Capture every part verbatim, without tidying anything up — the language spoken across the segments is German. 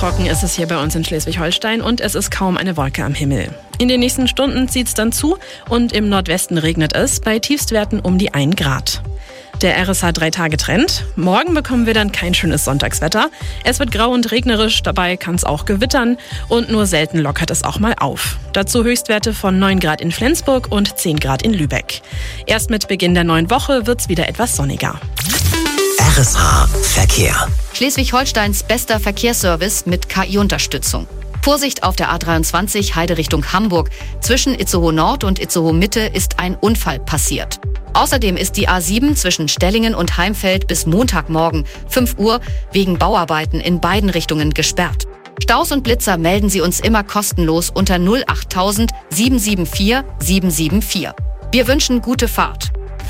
trocken ist es hier bei uns in Schleswig-Holstein und es ist kaum eine Wolke am Himmel. In den nächsten Stunden zieht es dann zu und im Nordwesten regnet es bei Tiefstwerten um die ein Grad. Der R S H drei Tage Trend. Morgen bekommen wir dann kein schönes Sonntagswetter. Es wird grau und regnerisch, dabei kann es auch gewittern und nur selten lockert es auch mal auf. Dazu Höchstwerte von neun Grad in Flensburg und zehn Grad in Lübeck. Erst mit Beginn der neuen Woche wird es wieder etwas sonniger. R S H Verkehr. Schleswig-Holsteins bester Verkehrsservice mit K I-Unterstützung. Vorsicht auf der A dreiundzwanzig Heide Richtung Hamburg. Zwischen Itzehoe Nord und Itzehoe Mitte ist ein Unfall passiert. Außerdem ist die A sieben zwischen Stellingen und Heimfeld bis Montagmorgen fünf Uhr wegen Bauarbeiten in beiden Richtungen gesperrt. Staus und Blitzer melden Sie uns immer kostenlos unter null achttausend sieben sieben vier sieben sieben vier. Wir wünschen gute Fahrt.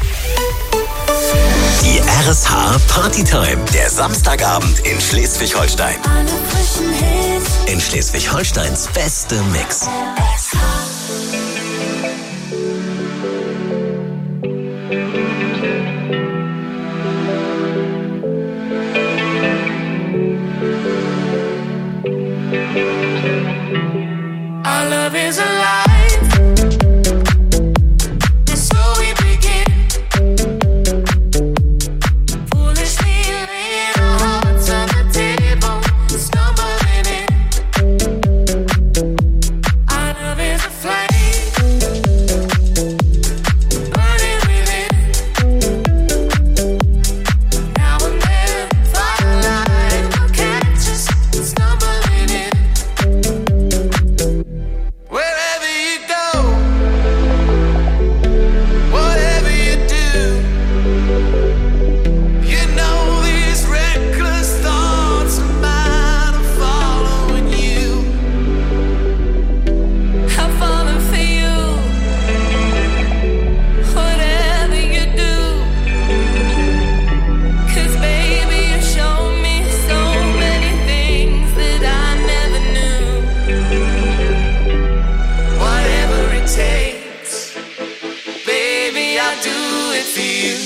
Die R S H Partytime, der Samstagabend in Schleswig-Holstein. Alle frischen Hits. In Schleswig-Holsteins beste Mix. Our love is alive. And so we begin. Foolishly laying our hearts on the table, stumbling in. Our love is a flame, burning within. Now and then, firelight will catch us stumbling in. Wherever you go, whatever you do, you know these reckless thoughts of mine are following you. I'm falling for you. Whatever you do, 'cause baby you show me so many things that I never knew. Whatever it takes, baby, I'll do it for you.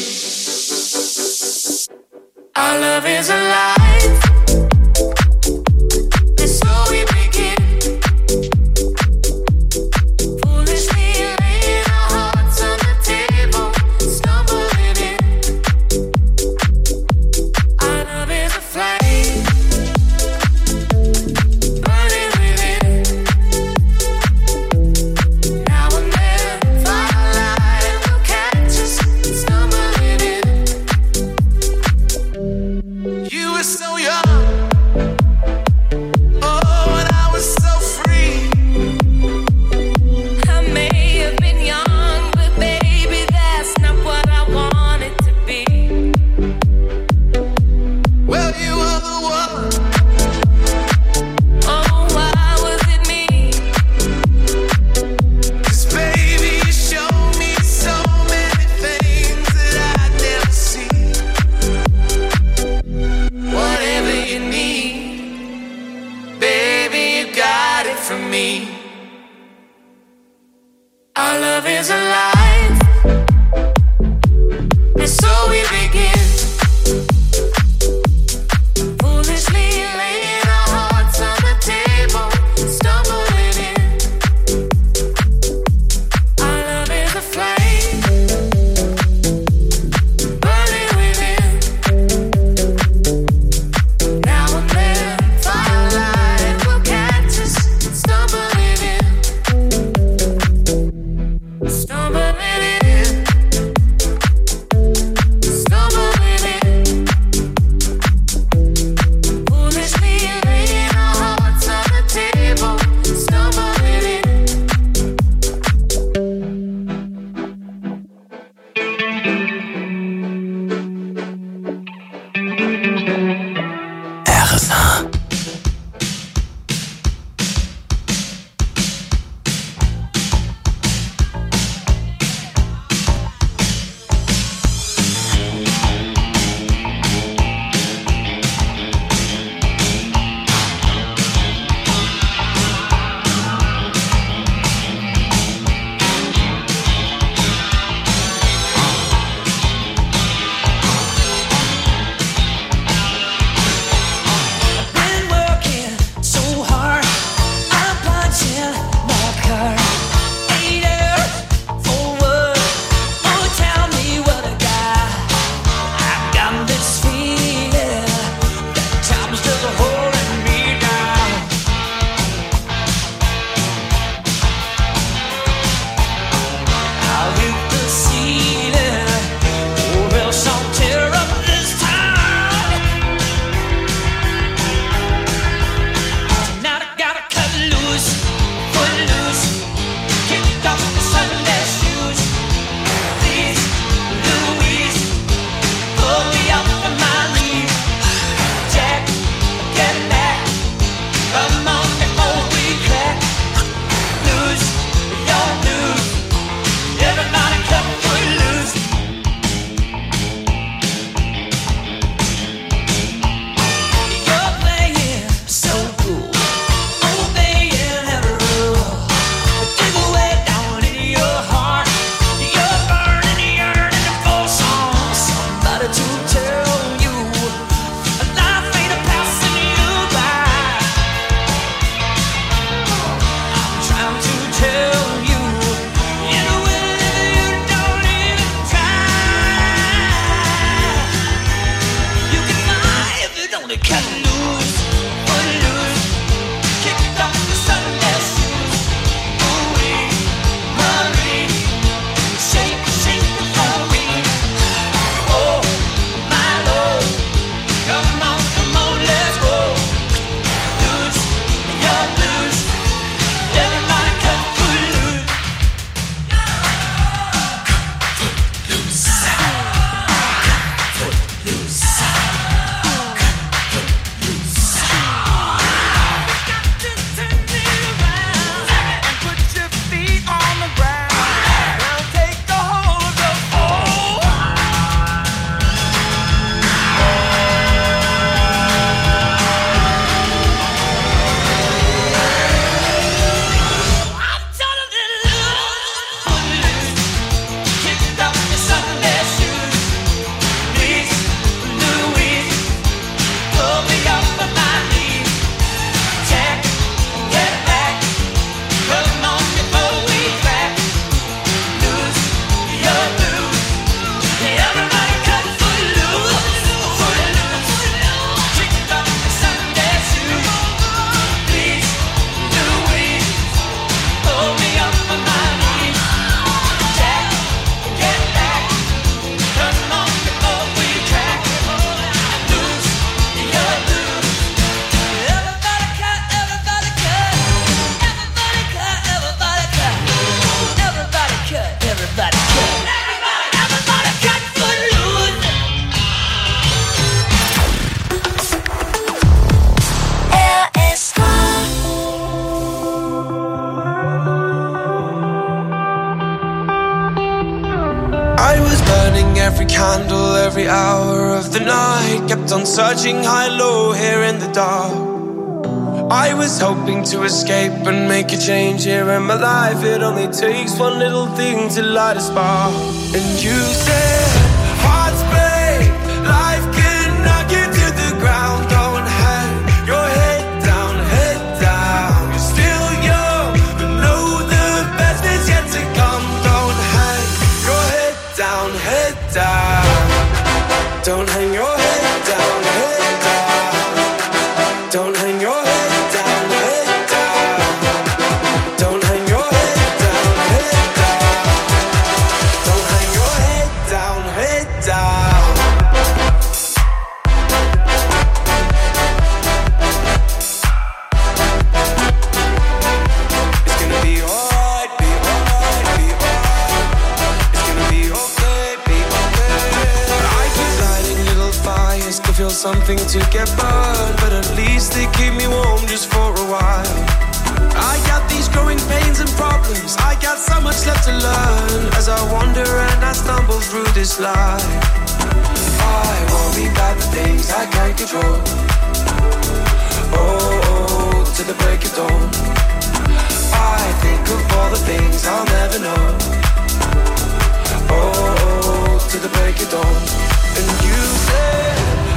Our love is alive, and so we begin. Foolishly laying our hearts on the table, stumbling in. Our love is a flame, burning within. Now and then, firelight will catch us stumbling in. You were so young, oh, and I was so free. I may have been young, but baby, that's not what I wanted to be. Well, you were the one. Oh, why was it me? 'Cause baby, you showed me so many things that I'd never see. Whatever you need, baby, you got it from me. Our love is alive, and so we begin. Foolishly laying our hearts on the table, stumbling in. Our love is a flame, burning within. Now and then, firelight will catch us stumbling in. Stumbling in. Stumbling in. Foolishly laying our hearts on the table, stumbling in. R S H. Baby, every hour of the night. Kept on searching high-low here in the dark. I was hoping to escape and make a change here in my life. It only takes one little thing to light a spark. And you said, hearts break, life can knock you to the ground. Don't hang your head down, head down. You're still young, but know the best is yet to come. Don't hang your head down, head down. Don't hang your head down, head down. Don't hang your head. Something to get burned, but at least they keep me warm just for a while. I got these growing pains and problems. I got so much left to learn as I wander and I stumble through this life. I worry about the things I can't control. Oh, oh, to the break of dawn. I think of all the things I'll never know. Oh, oh, to the break of dawn. And you said,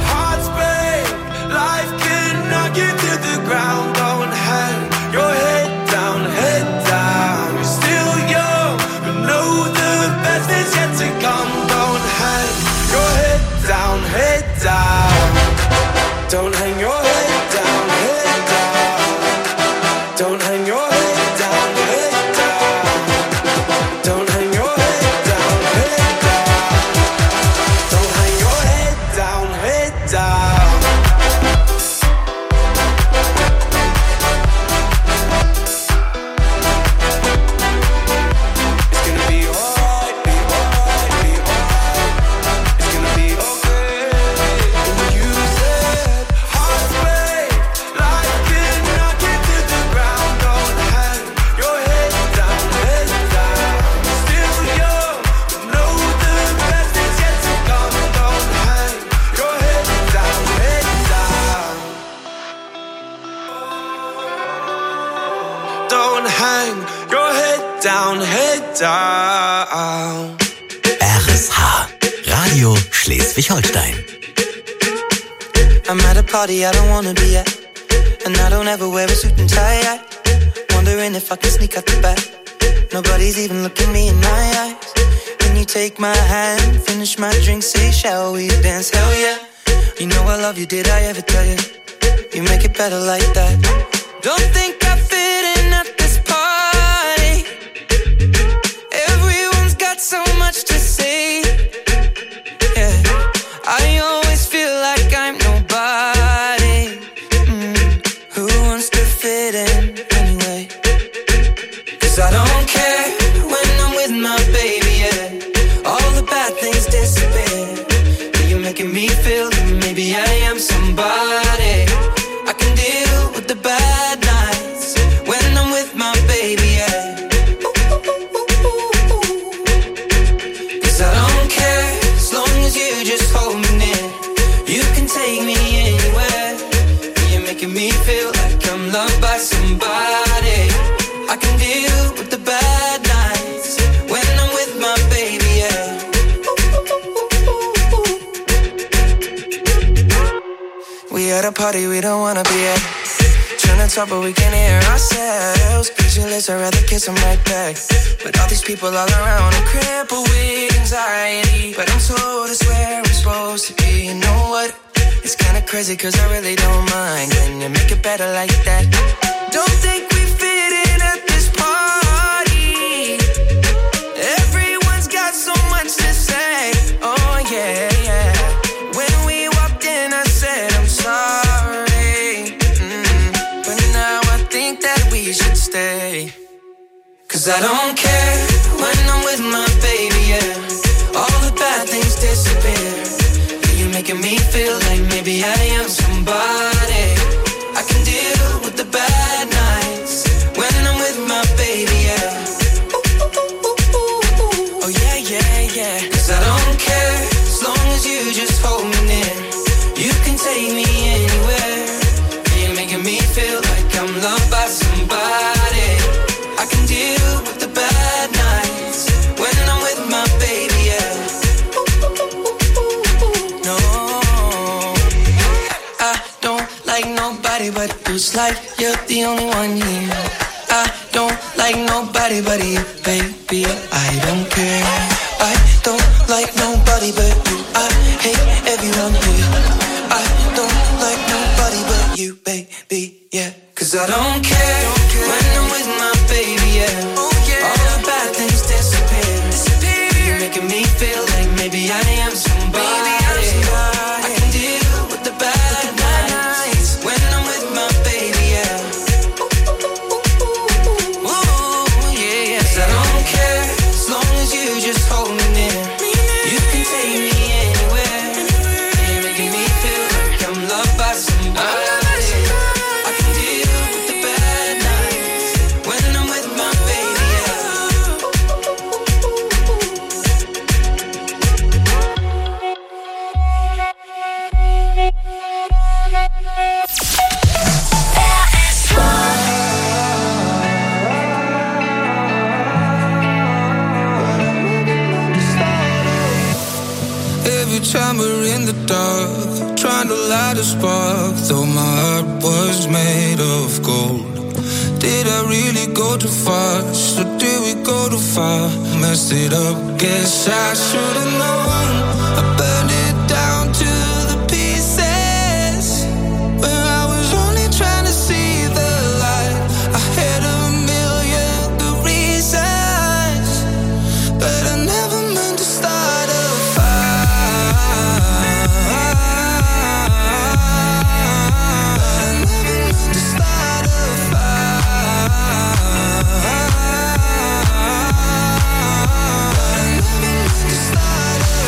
life can knock you to the ground. Don't hang your head down, head down. You're still young, but know the best is yet to come. Don't hang your head down, head down. Don't hang your head down, head down. Don't hang your head down, head down. Don't hang your head down, head down. Don't hang your head down, head down. Down, head down. R S H, Radio Schleswig-Holstein. I'm at a party I don't wanna be at, and I don't ever wear a suit and tie. I wondering if I can sneak out the back. Nobody's even looking me in my eyes. When you take my hand, finish my drink, say, shall we dance? Hell yeah. You know I love you, did I ever tell you? You make it better like that. Don't think I fit in at this party. Everyone's got so much to say. Yeah, I always feel like I'm nobody. Mm, who wants to fit in anyway? Cause I don't care when I'm with my baby, yeah. All the bad things disappear. You're making me feel that maybe I am somebody. I can deal with the bad nights when I'm with my baby, yeah. Cause I don't care as long as you just hold me near. You can take me anywhere. You're making me feel like I'm loved by somebody. I can deal with the bad nights when I'm with my baby, yeah. We at a party we don't wanna be at. Trying to talk but we can't hear ourselves. Pictureless, I'd rather kiss them right back. But all these people all around, I'm crippled with anxiety. But I'm told it's where I'm supposed to be. You know what? It's kinda crazy cause I really don't mind. Can you make it better like that? Don't think we fit in at this party. Everyone's got so much to say. Oh yeah, yeah. When we walked in I said I'm sorry, mm, but now I think that we should stay. Cause I don't care when I'm with my baby, yeah. All the bad things disappear. You're making me feel like maybe I am somebody. I can deal with the bad nights when I'm with my baby, yeah. Oh yeah, yeah, yeah. Cause I don't care as long as you take me anywhere. You're making me feel like I'm loved by somebody. I can deal with the bad nights when I'm with my baby, yeah. No, I don't like nobody but you. It's like you're the only one here. I don't like nobody but you, baby. I don't care. I don't like nobody but you. I hate everyone here. I don't like nobody but you, baby, yeah. Cause I don't care when I'm with my baby, yeah. All the bad things disappear. You're making me feel like maybe I am somebody. I can deal with the bad nights when I'm with my baby, yeah. Ooh, yeah, yes, I don't care as long as you just hold me near. You can take me anywhere. You're making me feel like I'm loved by somebody. I can deal with the bad nights when I'm with my baby, yeah. Every time we're in the dark, trying to light a spark, though my heart was made of gold. Did I really go too fast, or did we go too far? Messed it up, guess I should've known. I burned it down to the pieces when I was only trying to see the light. I had a million good reasons, but I never meant to start a fire. I never meant to start a fire. I never meant to start a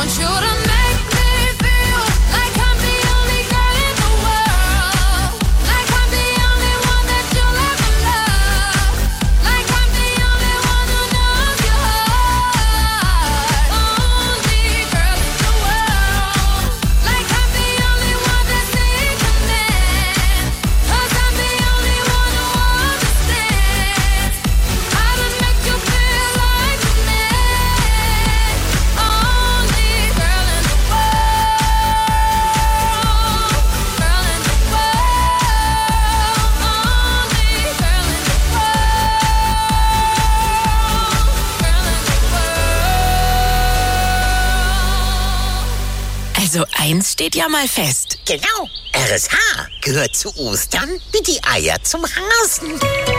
want you to make me feel like I'm the only girl in the world. Like I'm the only one that you'll ever love. Like I'm the only one who knows your heart. Only girl in the world. Like I'm the only one that's in command. 'Cause I'm the only one who understands how to make you feel like a man. Only girl in the world. Girl in the world. Only girl in the world. Girl in the world. Also eins steht ja mal fest. Genau, R S H gehört zu Ostern wie die Eier zum Hasen.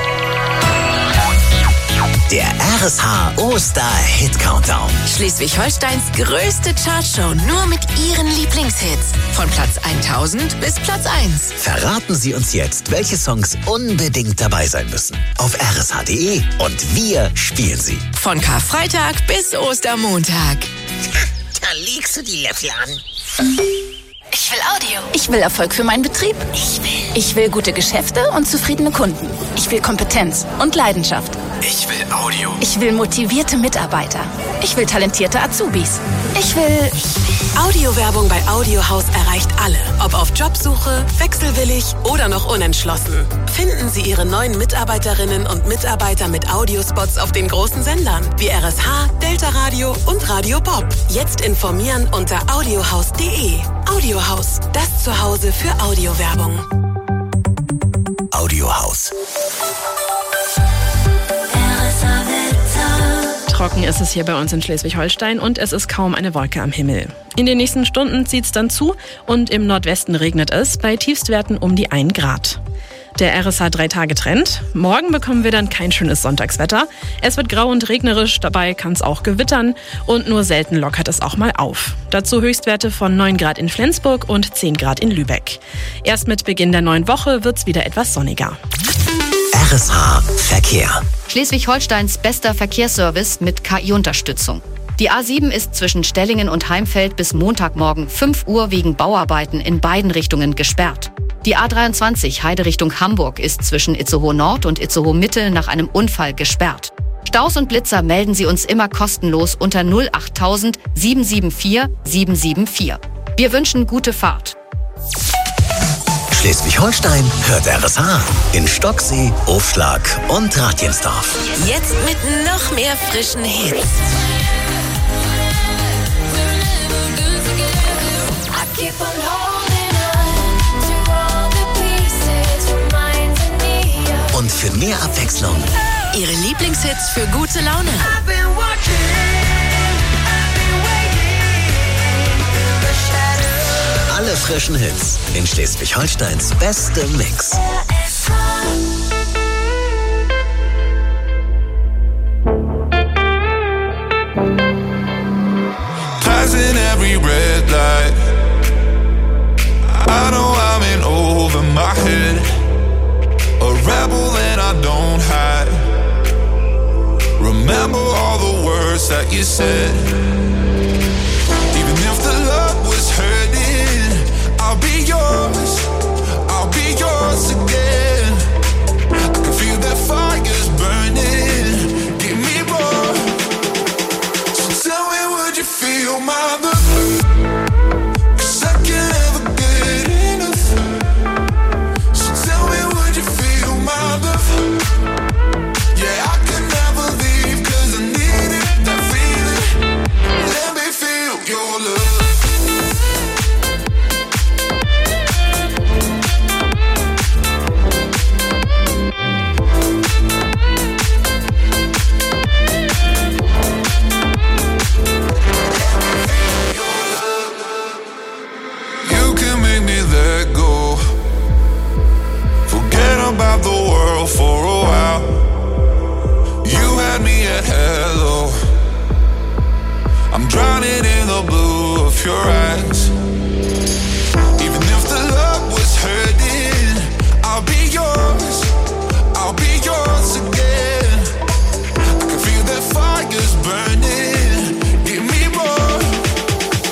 Der R S H Oster-Hit-Countdown. Schleswig-Holsteins größte Chartshow nur mit ihren Lieblingshits. Von Platz tausend bis Platz eins. Verraten Sie uns jetzt, welche Songs unbedingt dabei sein müssen. Auf r s h punkt d e und wir spielen sie. Von Karfreitag bis Ostermontag. Da legst du die Löffel an. Ich will Audio. Ich will Erfolg für meinen Betrieb. Ich will. Ich will gute Geschäfte und zufriedene Kunden. Ich will Kompetenz und Leidenschaft. Ich will Audio. Ich will motivierte Mitarbeiter. Ich will talentierte Azubis. Ich will... Audiowerbung bei Audiohaus erreicht alle. Ob auf Jobsuche, wechselwillig oder noch unentschlossen. Finden Sie Ihre neuen Mitarbeiterinnen und Mitarbeiter mit Audiospots auf den großen Sendern wie R S H, Delta Radio und Radio Bob. Jetzt informieren unter audiohaus punkt de. Audiohaus, das Zuhause für Audiowerbung. Audiohaus. Trocken ist es hier bei uns in Schleswig-Holstein und es ist kaum eine Wolke am Himmel. In den nächsten Stunden zieht es dann zu und im Nordwesten regnet es bei Tiefstwerten um die ein Grad. Der R S H drei Tage Trend. Morgen bekommen wir dann kein schönes Sonntagswetter. Es wird grau und regnerisch, dabei kann es auch gewittern und nur selten lockert es auch mal auf. Dazu Höchstwerte von neun Grad in Flensburg und zehn Grad in Lübeck. Erst mit Beginn der neuen Woche wird es wieder etwas sonniger. R S H Verkehr. Schleswig-Holsteins bester Verkehrsservice mit K I-Unterstützung. Die A sieben ist zwischen Stellingen und Heimfeld bis Montagmorgen fünf Uhr wegen Bauarbeiten in beiden Richtungen gesperrt. Die A dreiundzwanzig Heide Richtung Hamburg ist zwischen Itzehoe Nord und Itzehoe Mitte nach einem Unfall gesperrt. Staus und Blitzer melden Sie uns immer kostenlos unter null acht tausend sieben sieben vier sieben sieben vier. Wir wünschen gute Fahrt. Schleswig-Holstein hört R S H in Stocksee, Hofschlag und Ratjensdorf. Jetzt mit noch mehr frischen Hits. Und für mehr Abwechslung Ihre Lieblingshits für gute Laune. alle frischen Hits in Schleswig-Holsteins beste Mix. Passing every red light, I know I'm in over my head, a rebel that I don't hide. Remember all the words that you said. Even if the love was hurting, I'll be yours, I'll be yours again. I can feel that fire's burning, give me more. So tell me, would you feel my love? About the world for a while. You had me at hello. I'm drowning in the blue of your eyes. Even if the love was hurting, I'll be yours, I'll be yours again. I can feel that fire's burning, give me more.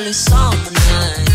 early summer night.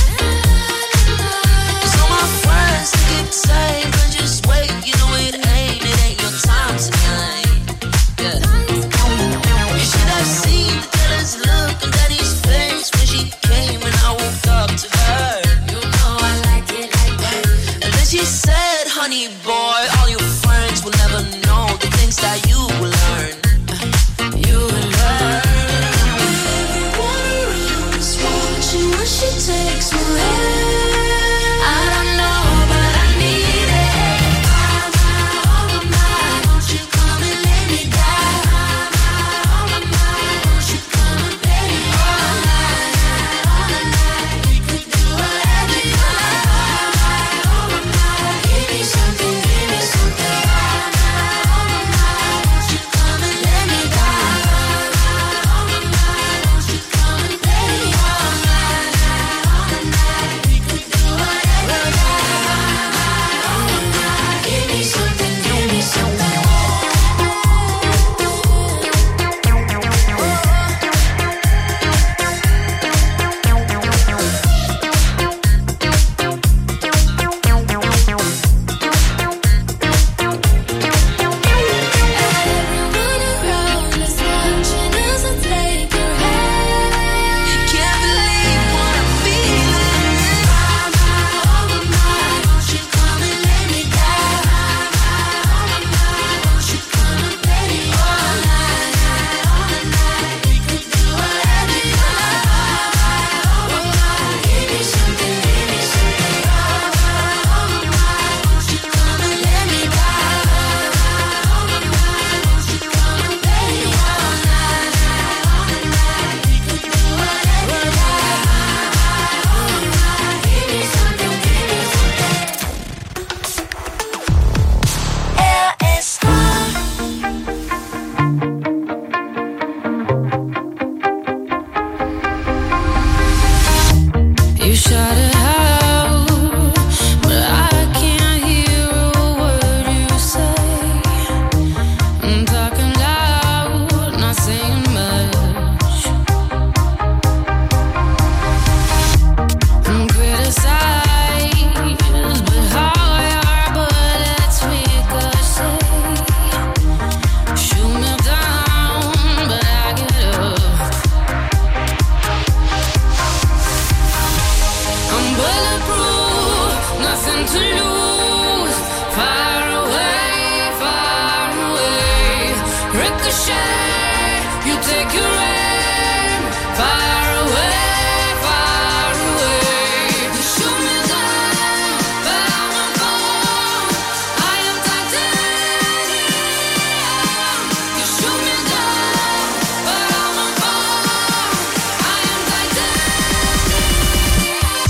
Cause all my friends think it's safe, but just wait, you know it ain't, it ain't your time tonight. Yeah. You should have seen the jealous look on Daddy's face when she came and I woke up to her. You know I like it like that. And then she said, honey boy, all your friends will never know the things that you will learn. You will learn. Everyone around is watching when she takes my hand. I don't know, but I need it. My, my, oh my, my, won't you come and lay me down? My, my, oh my, my, won't you come and lay me all night, all night? We could do whatever you like. My, oh my, my, give me something, give me something. My, oh my, my, won't you come and lay me down? My, oh my, my, won't you come and lay me all night, all night? We could do whatever you like. My, oh my, my, give me something, give me something. Everyone around is watching as I take your hand. Can't believe what I'm feeling. My, my, oh my, my, won't you come and lay me down? My, oh my, my, won't you come and lay me all night, all night? We could do whatever you like. My, oh my, give me something, give me something. My, oh my, won't you come and lay me down? My, oh my, won't you come and lay me all night, all night? We could do whatever you like. My, oh my, give me something, give me something. R S A. You shout it out, but I can't hear a word you say. I'm talking loud, not saying much. I'm criticized, but how your bullets ricochet. Shoot me down, but I get up. I'm bulletproof, nothing to lose. Far away, far away. Ricochet, you take your aim. Far away, far away. You shoot me down, but I won't fall. I am titanium. You shoot me down, but I won't fall. I am titanium.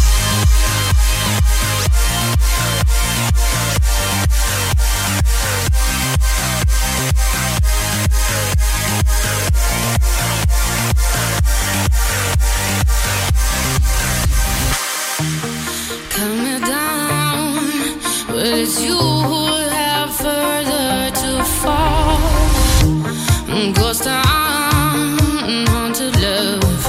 Cut me down, but it's you who have further to fall. Ghost town, haunted love.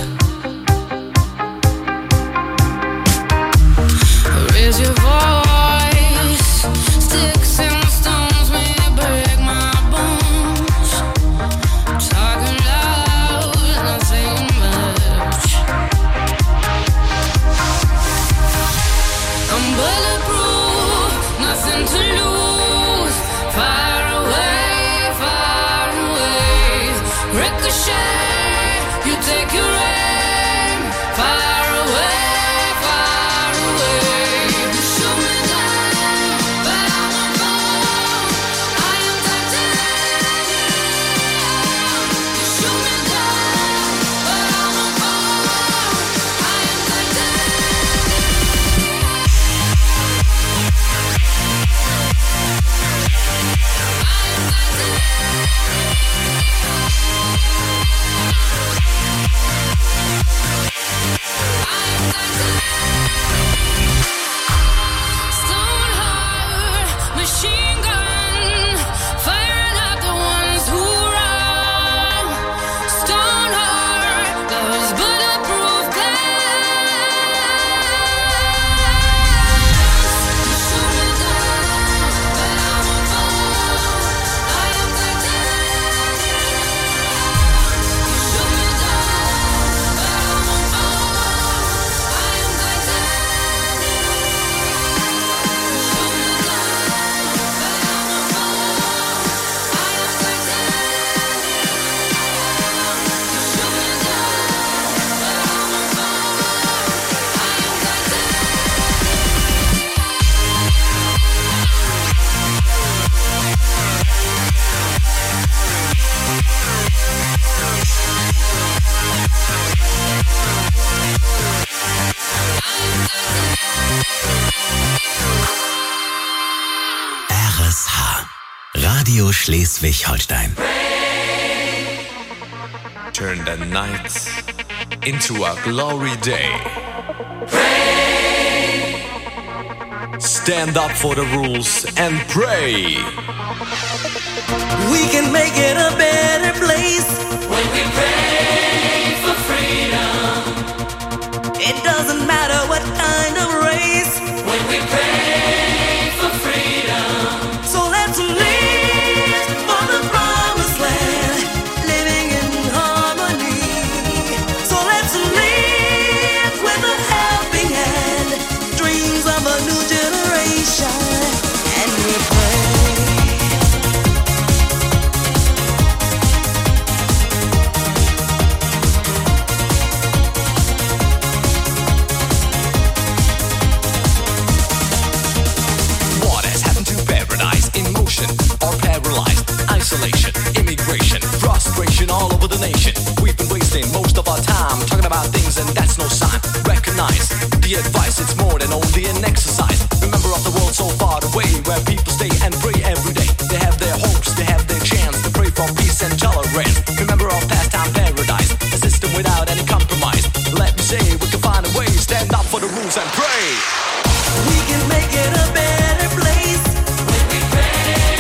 Raise your voice, sticks and stones may break my bones. Talking loud, not saying much. I'm bulletproof, nothing to lose. Far away, far away. Ricochet, you take your aim. Far away, far away. You shoot me down, but I won't fall. I am titanium. You shoot me down, but I won't fall. I am titanium. Radio Schleswig-Holstein. Turn the night into a glory day. Stand up for the rules and pray. We can make it a better place when we pray for freedom. It doesn't matter what kind of race when we pray for freedom. So let's live for the promised land, living in harmony. So let's live with a helping hand, dreams of a new generation, and we pray. Or paralyzed, isolation, immigration, frustration all over the nation. We've been wasting most of our time talking about things and that's no sign. Recognize the advice, it's more than only an exercise. Remember of the world so far away where people stay and pray every day. They have their hopes, they have their chance to pray for peace and tolerance. Remember our pastime paradise, a system without any compromise. Let me say we can find a way, stand up for the rules and pray. We can make it a better place when we pray.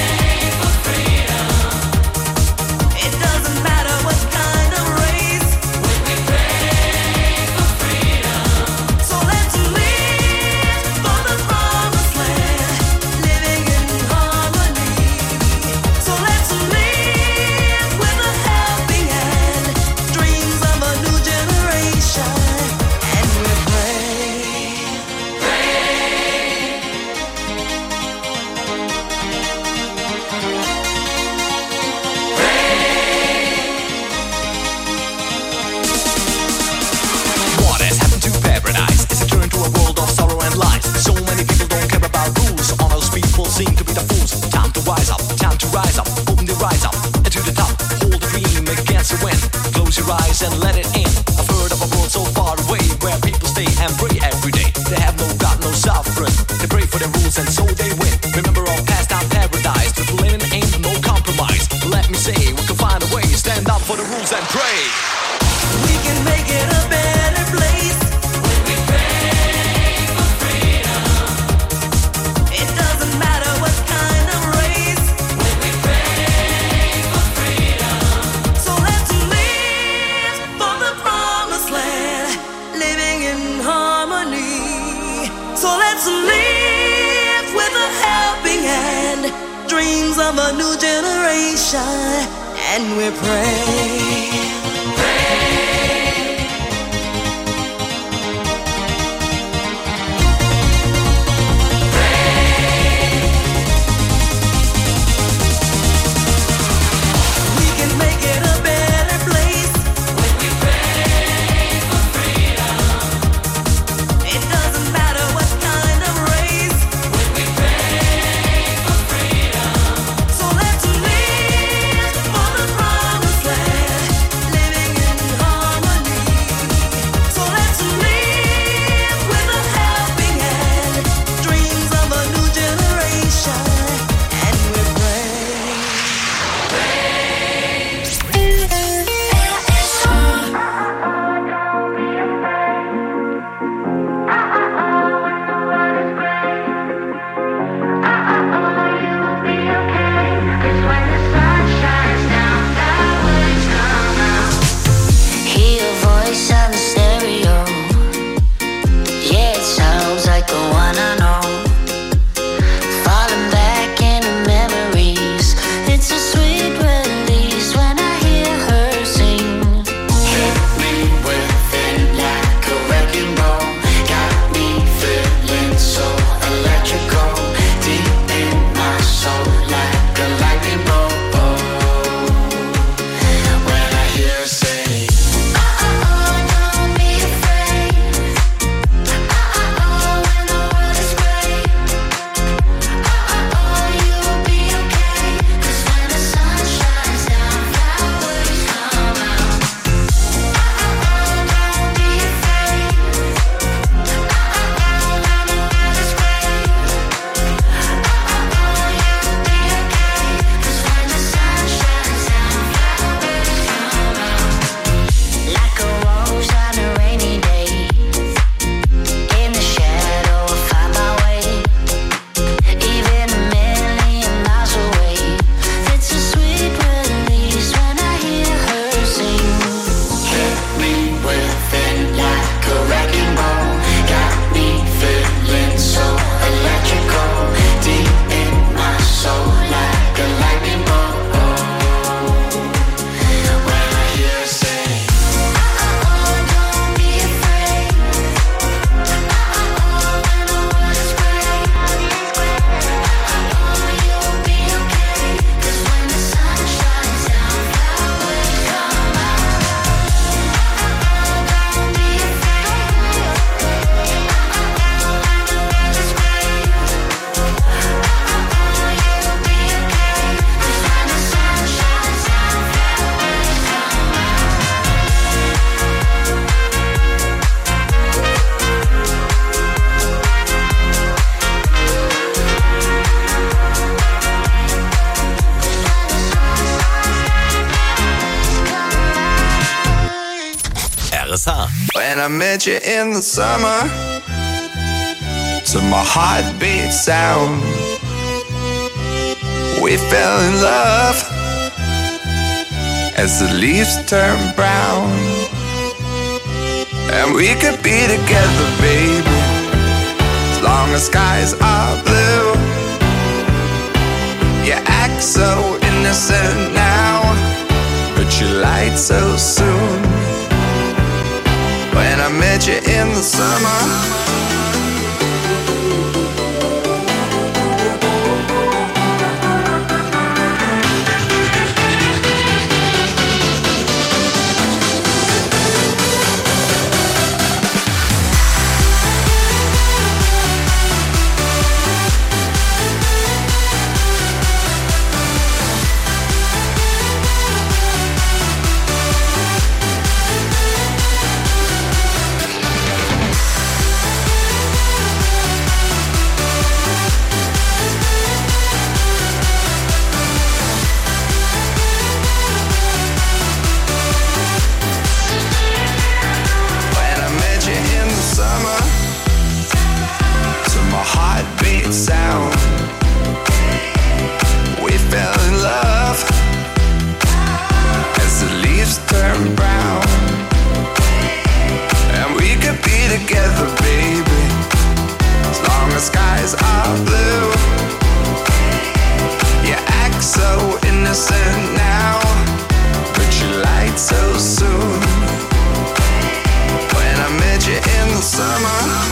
Seem to be the fools. Time to rise up, time to rise up, open the rise up, and to the top, hold the dream against the wind. Close your eyes and let it in. I've heard of a world so far away where people stay and pray every day. They have no God, no sovereign. They pray for their rules and so they win. Remember our pastime paradise, with living ain't no compromise. Let me say, we can find a way, stand up for the rules and pray. We can make it a better place when we pray for freedom. It doesn't matter what kind of race when we pray for freedom. So let's live for the promised land, living in harmony. So let's live with a helping hand, dreams of a new generation, and we pray. When I met you in the summer, to my heartbeat sound, we fell in love as the leaves turn brown. And we could be together, baby, as long as skies are blue. You act so innocent now, but you lied so soon. When I met you in the summer, sound, we fell in love as the leaves turn brown. And we could be together, baby, as long as skies are blue. You act so innocent now, but you lied so soon. When I met you in the summer,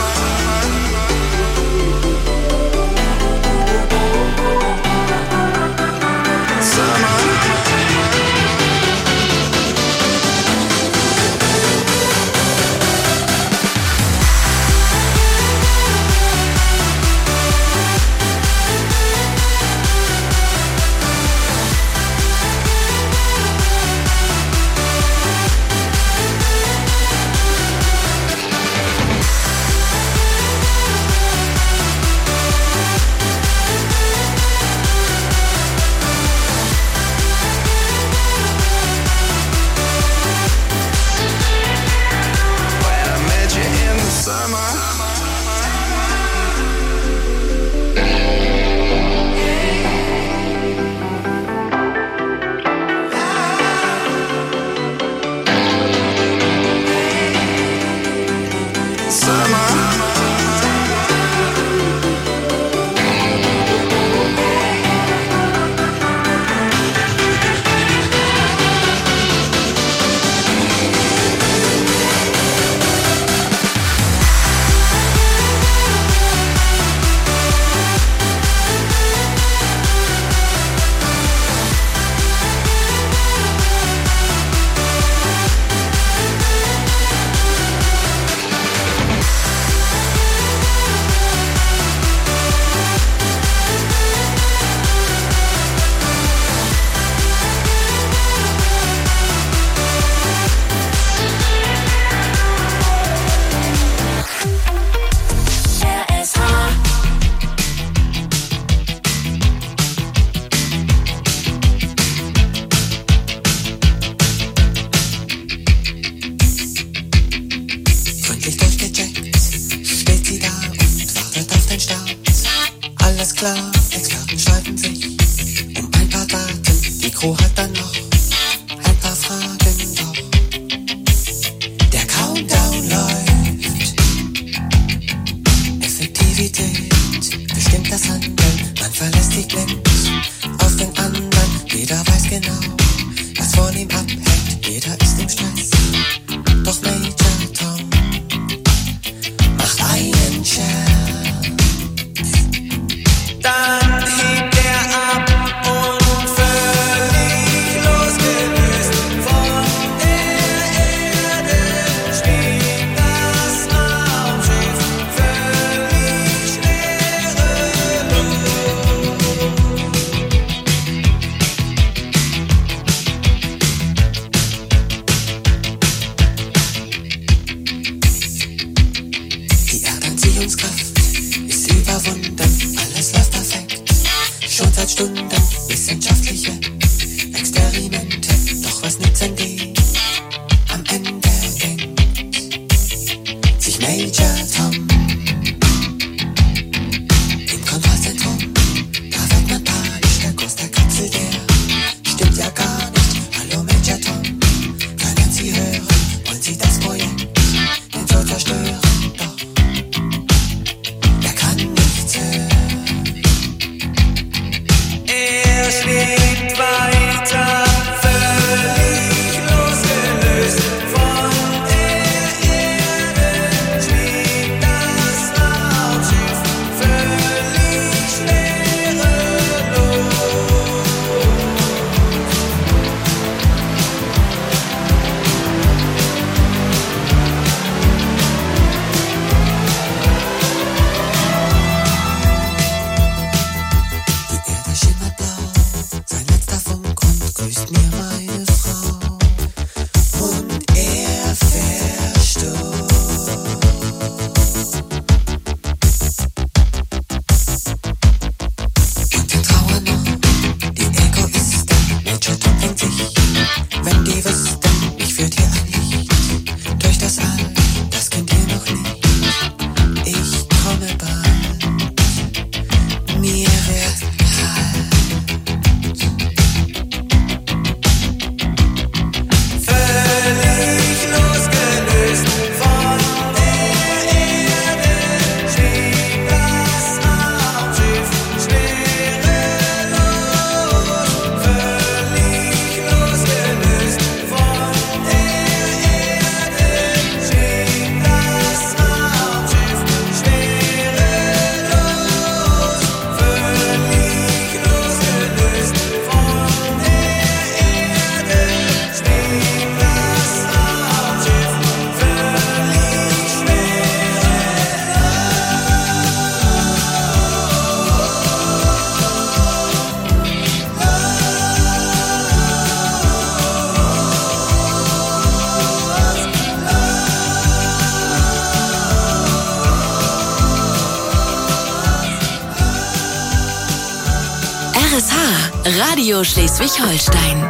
Radio Schleswig-Holstein.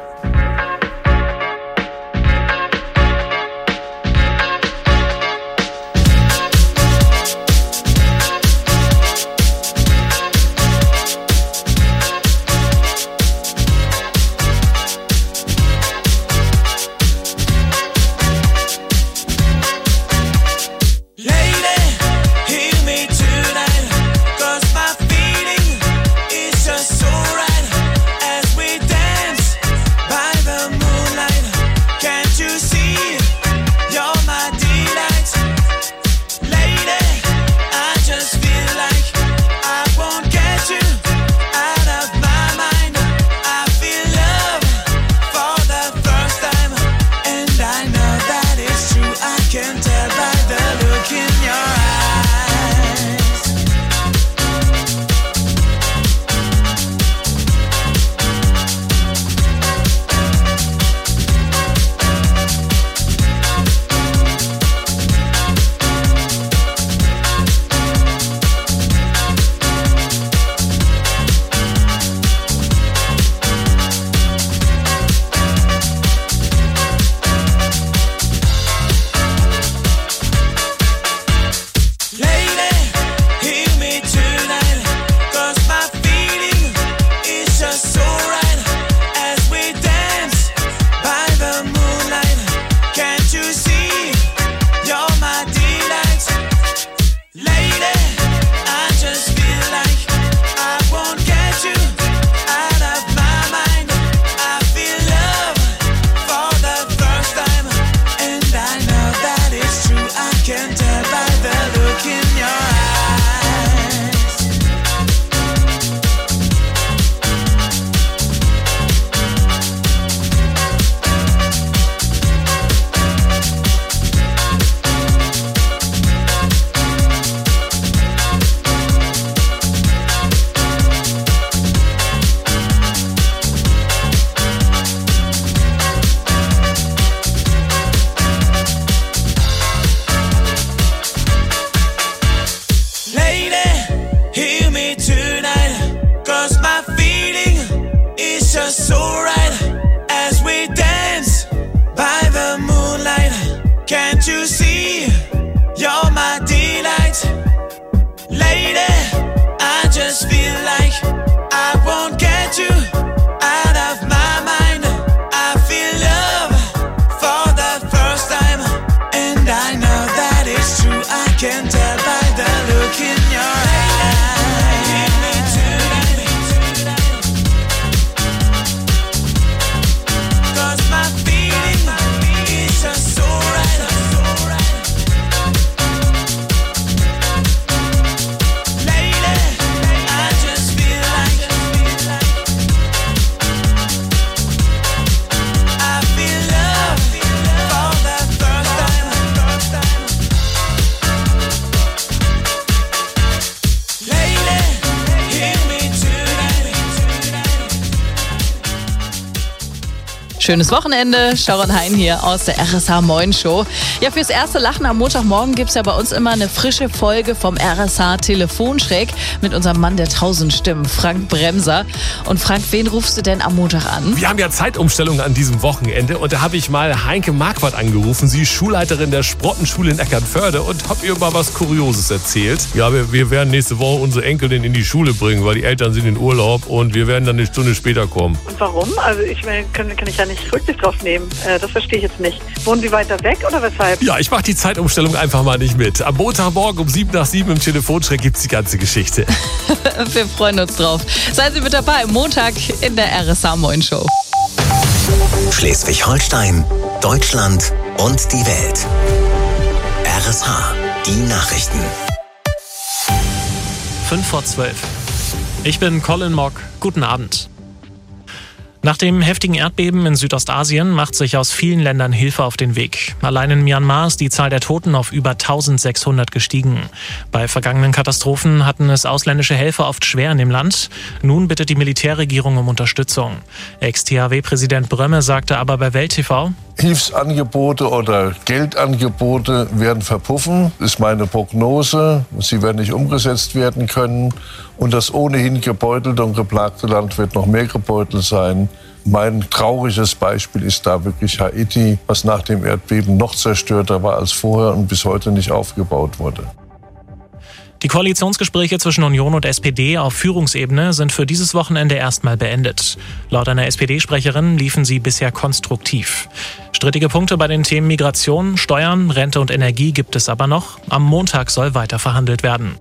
Schönes Wochenende, Sharon Hein hier aus der R S H Moin Show. Ja, fürs erste Lachen am Montagmorgen gibt's ja bei uns immer eine frische Folge vom R S H Telefonschräg mit unserem Mann der tausend Stimmen, Frank Bremser. Und Frank, wen rufst du denn am Montag an? Wir haben ja Zeitumstellung an diesem Wochenende und da habe ich mal Heinke Marquardt angerufen. Sie ist Schulleiterin der Sprottenschule in Eckernförde und habe ihr mal was Kurioses erzählt. Ja, wir, wir werden nächste Woche unsere Enkelin in die Schule bringen, weil die Eltern sind in Urlaub und wir werden dann eine Stunde später kommen. Und warum? Also ich meine, kann, kann ich ja nicht Rücksicht drauf nehmen. Äh, das verstehe ich jetzt nicht. Wohnen Sie weiter weg oder weshalb? Ja, ich mache die Zeitumstellung einfach mal nicht mit. Am Montagmorgen um sieben nach sieben im Telefonschräg gibt's die ganze Geschichte. Wir freuen uns drauf. Seien Sie mit dabei, Montag in der R S H Moin Show. Schleswig-Holstein, Deutschland und die Welt. R S H, die Nachrichten. Fünf vor zwölf. Ich bin Colin Mock. Guten Abend. Nach dem heftigen Erdbeben in Südostasien macht sich aus vielen Ländern Hilfe auf den Weg. Allein in Myanmar ist die Zahl der Toten auf über eintausendsechshundert gestiegen. Bei vergangenen Katastrophen hatten es ausländische Helfer oft schwer in dem Land. Nun bittet die Militärregierung um Unterstützung. Ex-T H W-Präsident Brömme sagte aber bei Welt T V: Hilfsangebote oder Geldangebote werden verpuffen, ist meine Prognose. Sie werden nicht umgesetzt werden können. Und das ohnehin gebeutelte und geplagte Land wird noch mehr gebeutelt sein. Mein trauriges Beispiel ist da wirklich Haiti, was nach dem Erdbeben noch zerstörter war als vorher und bis heute nicht aufgebaut wurde. Die Koalitionsgespräche zwischen Union und S P D auf Führungsebene sind für dieses Wochenende erstmal beendet. Laut einer S P D-Sprecherin liefen sie bisher konstruktiv. Strittige Punkte bei den Themen Migration, Steuern, Rente und Energie gibt es aber noch. Am Montag soll weiter verhandelt werden.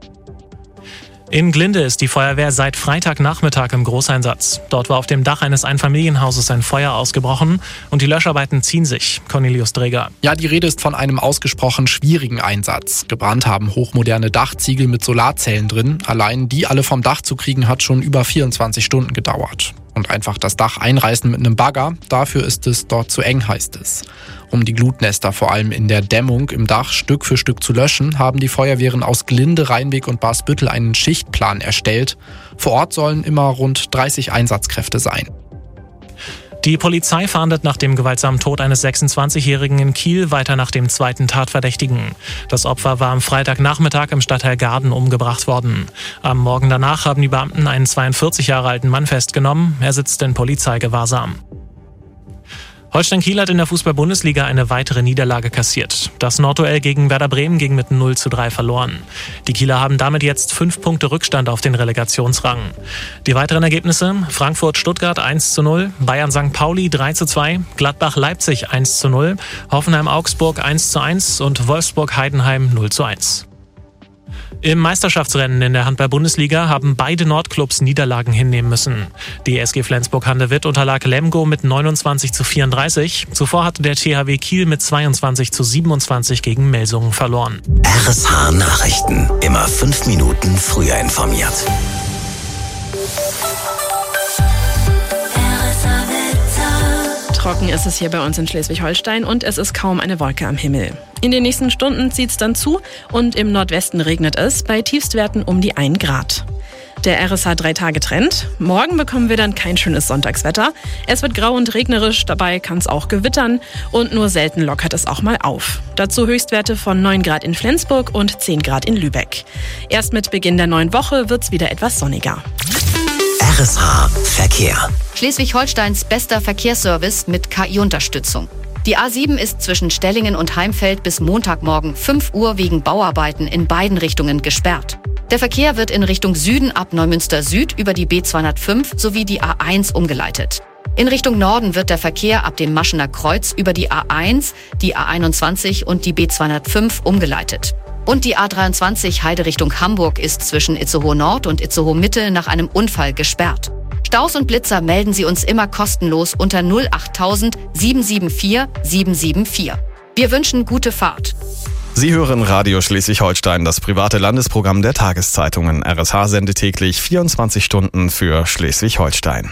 In Glinde ist die Feuerwehr seit Freitagnachmittag im Großeinsatz. Dort war auf dem Dach eines Einfamilienhauses ein Feuer ausgebrochen und die Löscharbeiten ziehen sich. Cornelius Dreger. Ja, die Rede ist von einem ausgesprochen schwierigen Einsatz. Gebrannt haben hochmoderne Dachziegel mit Solarzellen drin. Allein die alle vom Dach zu kriegen, hat schon über vierundzwanzig Stunden gedauert. Und einfach das Dach einreißen mit einem Bagger, dafür ist es dort zu eng, heißt es. Um die Glutnester vor allem in der Dämmung im Dach Stück für Stück zu löschen, haben die Feuerwehren aus Glinde, Rheinweg und Barsbüttel einen Schichtplan erstellt. Vor Ort sollen immer rund dreißig Einsatzkräfte sein. Die Polizei fahndet nach dem gewaltsamen Tod eines sechsundzwanzigjährigen in Kiel weiter nach dem zweiten Tatverdächtigen. Das Opfer war am Freitagnachmittag im Stadtteil Garden umgebracht worden. Am Morgen danach haben die Beamten einen zweiundvierzig Jahre alten Mann festgenommen. Er sitzt in Polizeigewahrsam. Holstein Kiel hat in der Fußball-Bundesliga eine weitere Niederlage kassiert. Das Nordduell gegen Werder Bremen ging mit null zu drei verloren. Die Kieler haben damit jetzt fünf Punkte Rückstand auf den Relegationsrang. Die weiteren Ergebnisse: Frankfurt-Stuttgart eins zu null, Bayern-Sankt Pauli drei zu zwei, Gladbach-Leipzig eins zu null, Hoffenheim-Augsburg eins zu eins und Wolfsburg-Heidenheim null zu eins. Im Meisterschaftsrennen in der Handball-Bundesliga haben beide Nordclubs Niederlagen hinnehmen müssen. Die S G Flensburg-Handewitt unterlag Lemgo mit neunundzwanzig zu vierunddreißig. Zuvor hatte der T H W Kiel mit zweiundzwanzig zu siebenundzwanzig gegen Melsungen verloren. R S H Nachrichten. Immer fünf Minuten früher informiert. Trocken ist es hier bei uns in Schleswig-Holstein und es ist kaum eine Wolke am Himmel. In den nächsten Stunden zieht es dann zu und im Nordwesten regnet es bei Tiefstwerten um die ein Grad. Der R S H drei Tage Trend. Morgen bekommen wir dann kein schönes Sonntagswetter. Es wird grau und regnerisch, dabei kann es auch gewittern und nur selten lockert es auch mal auf. Dazu Höchstwerte von neun Grad in Flensburg und zehn Grad in Lübeck. Erst mit Beginn der neuen Woche wird es wieder etwas sonniger. R S H Verkehr. Schleswig-Holsteins bester Verkehrsservice mit K I-Unterstützung. Die A sieben ist zwischen Stellingen und Heimfeld bis Montagmorgen fünf Uhr wegen Bauarbeiten in beiden Richtungen gesperrt. Der Verkehr wird in Richtung Süden ab Neumünster Süd über die B zweihundertfünf sowie die A eins umgeleitet. In Richtung Norden wird der Verkehr ab dem Maschener Kreuz über die A eins, die A einundzwanzig und die B zweihundertfünf umgeleitet. Und die A dreiundzwanzig Heide Richtung Hamburg ist zwischen Itzehoe Nord und Itzehoe Mitte nach einem Unfall gesperrt. Staus und Blitzer melden Sie uns immer kostenlos unter null achttausend sieben sieben vier sieben sieben vier. Wir wünschen gute Fahrt. Sie hören Radio Schleswig-Holstein, das private Landesprogramm der Tageszeitungen. R S H sendet täglich vierundzwanzig Stunden für Schleswig-Holstein.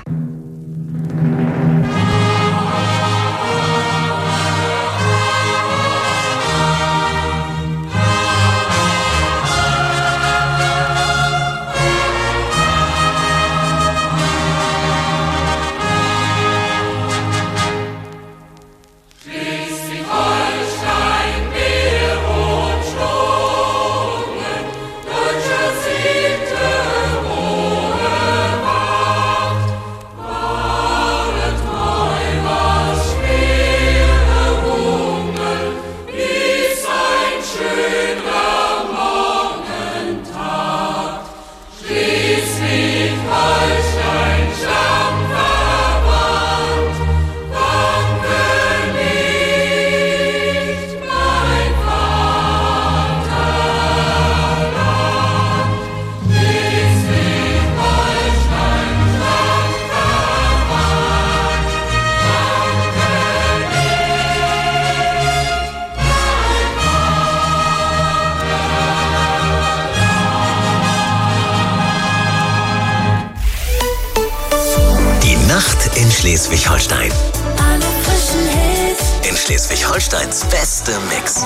In Schleswig-Holstein. Alle frischen Hits. In Schleswig-Holsteins beste Mix.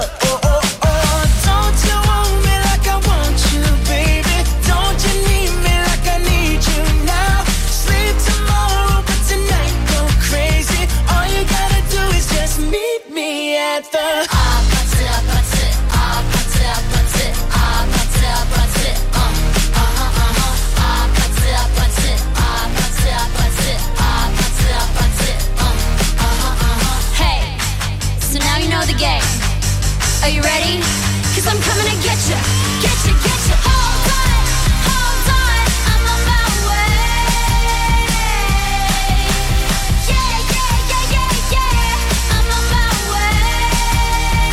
oh, oh, oh. Don't you want me like I want you, baby? Don't you need me like I need you now? Sleep tomorrow, but tonight go crazy. All you gotta do is just meet me at the Hey, so now you know the game. Are you ready? Cause I'm coming to get you, get you, get you. Hold on, hold on, I'm on my way. Yeah, yeah, yeah, yeah, yeah, I'm on my way.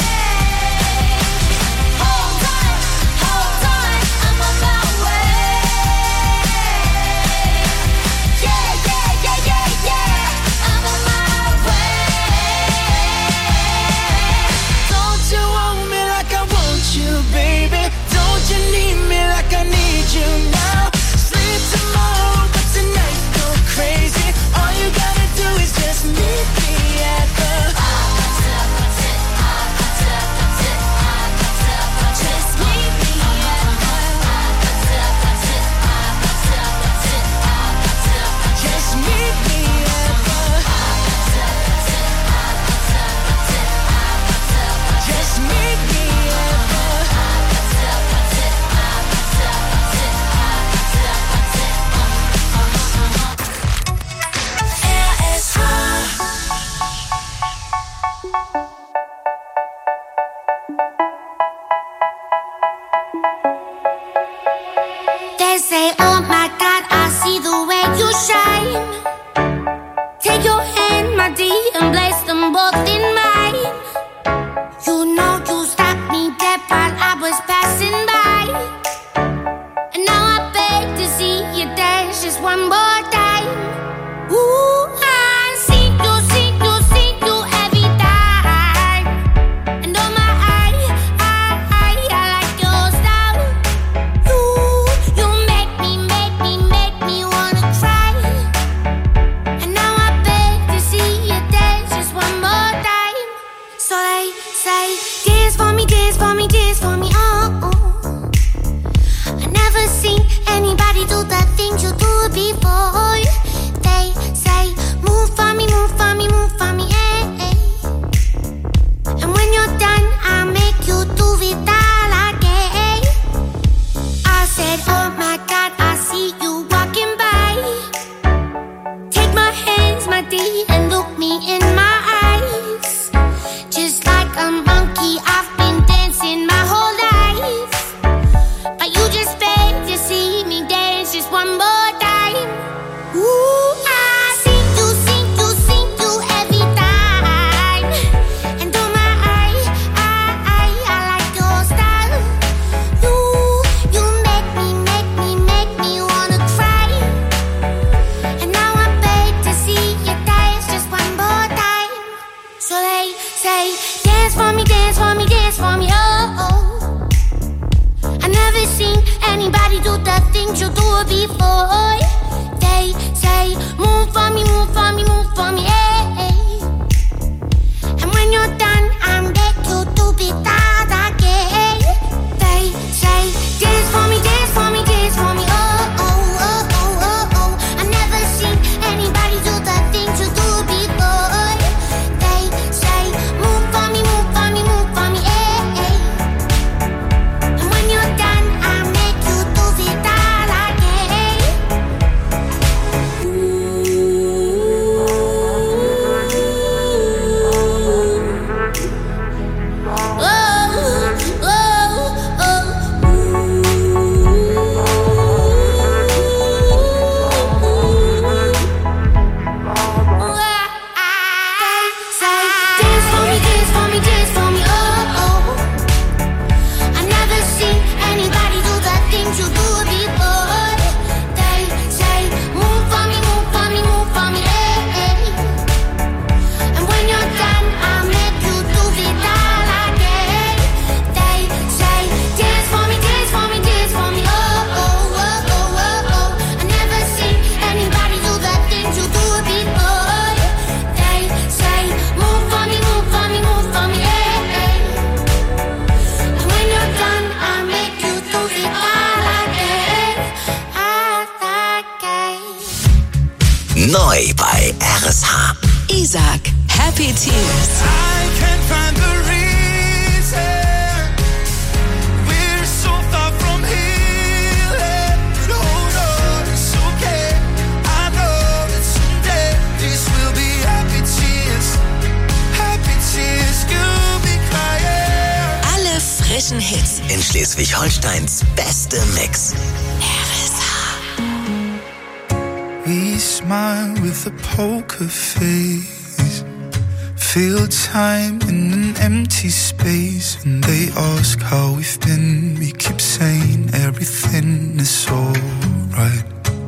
Hold on, hold on, I'm on my way. Yeah, yeah, yeah, yeah, yeah, I'm on my way. Don't you want me like I want you, baby? Don't you need me like I need you now? Sleep tomorrow, but tonight go crazy. All you gotta do is just meet me at the Just meet me at Just meet me at the Just meet me at They say, oh my God, I see the way you shine. Take your hand, my dear, and place them both in mine. You know you stopped me dead while I was passing by. And now I beg to see you dance just one more time. Ooh, I see you, see you, see you every time. And oh my, I, I, I, I like your style. You, you make me, make me, make me wanna cry. And now I beg to see you dance just one more time. So they say, dance for me, dance for me, dance for me, oh, oh. I never seen anybody do the things you do before. They say, move for me, move for me, move for me, eh, eh. And when you're done, I'll make you do it all again. I said, oh my God, I see you walking by. Take my hands, my dear, and look me in my eyes. Just like a monkey, I've been dancing my whole life. But you just beg to see me dance just one more time. Ooh, I see you, see you, see you every time. And oh my, I, I, I, I like your style. You, you make me, make me, make me wanna cry. And now I beg to see you dance just one more time. So they say, dance for me, dance for me, dance for me, oh, oh. I never seen anybody do the things you do before. They say, move for me, move for me, move for me, eh, eh. And when you're done, I'll make you do it all again. They say, dance for me, dance for me, dance for me, oh, oh, oh, oh, oh, oh. I never seen anybody do the things you do before. They say, move for me, move for me, move for me, eh, eh. And when you're done, I'll make you do it all again. Ooh. neu bei R S H. Isaac, Happy Tears. I can't find the reason we're so far from healing. But hold on, it's okay. I know that someday this will be happy tears. Happy tears, you'll be crying. Alle frischen Hits. In Schleswig-Holsteins beste Mix. We smile with a poker face, fill time in an empty space. When they ask how we've been, we keep saying everything is alright.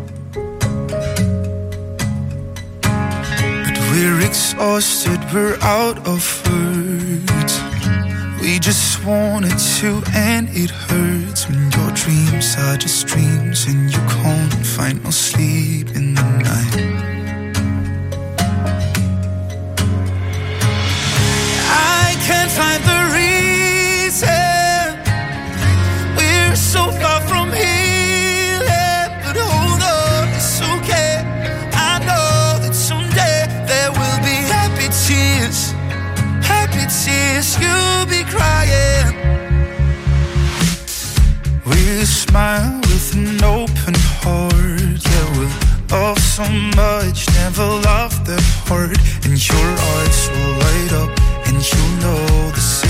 But we're exhausted, we're out of words. We just wanted to, and it hurts when your dreams are just dreams and you can't find no sleep in the night. I can't find the reason we're so far from healing. But hold on, it's okay. I know that someday there will be happy tears. Happy tears, you'll be crying. We smile with an open heart. Yeah, we'll love so much, never love that hard. And your eyes will light up and you'll know the same.